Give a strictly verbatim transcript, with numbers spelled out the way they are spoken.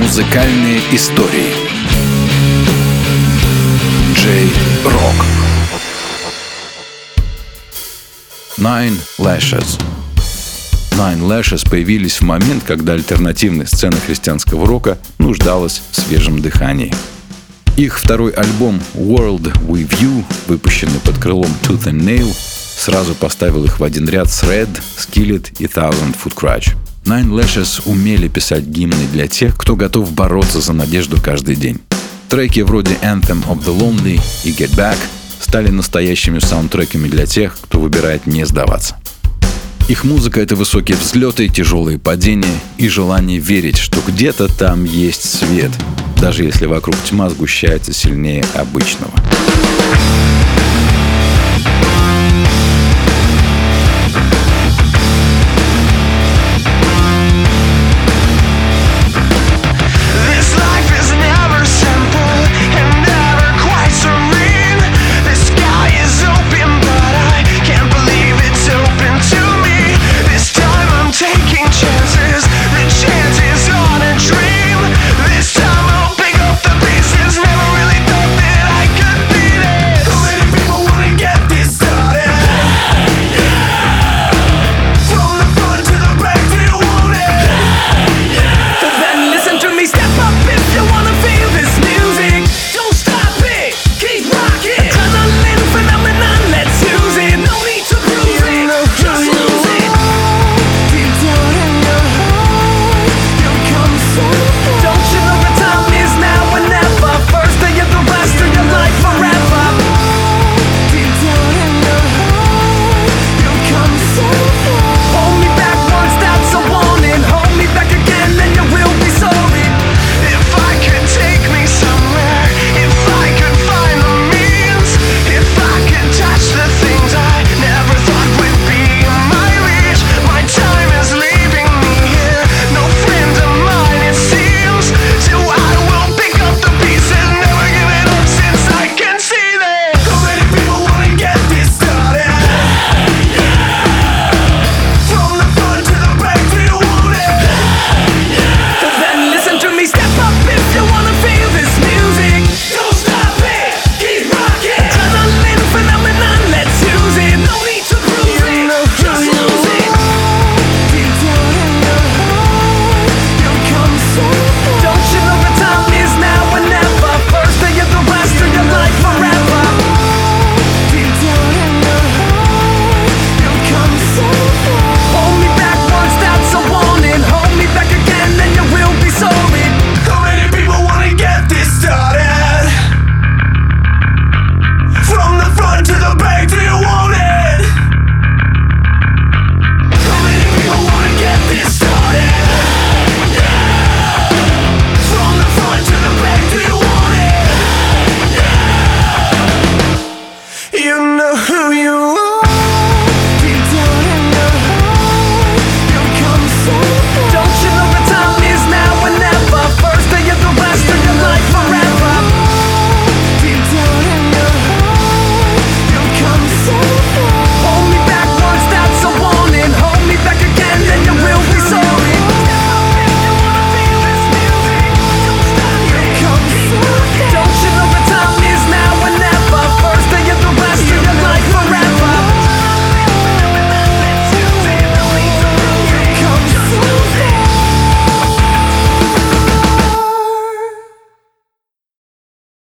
Музыкальные истории. Джей Рок. Nine Lashes. Nine Lashes появились в момент, когда альтернативная сцена христианского рока нуждалась в свежем дыхании. Их второй альбом World With You, выпущенный под крылом Tooth and Nail, сразу поставил их в один ряд с Red, Skillet и Thousand Foot Krutch. Nine Lashes умели писать гимны для тех, кто готов бороться за надежду каждый день. Треки вроде Anthem of the Lonely и Get Back стали настоящими саундтреками для тех, кто выбирает не сдаваться. Их музыка — это высокие взлеты, тяжелые падения и желание верить, что где-то там есть свет, даже если вокруг тьма сгущается сильнее обычного.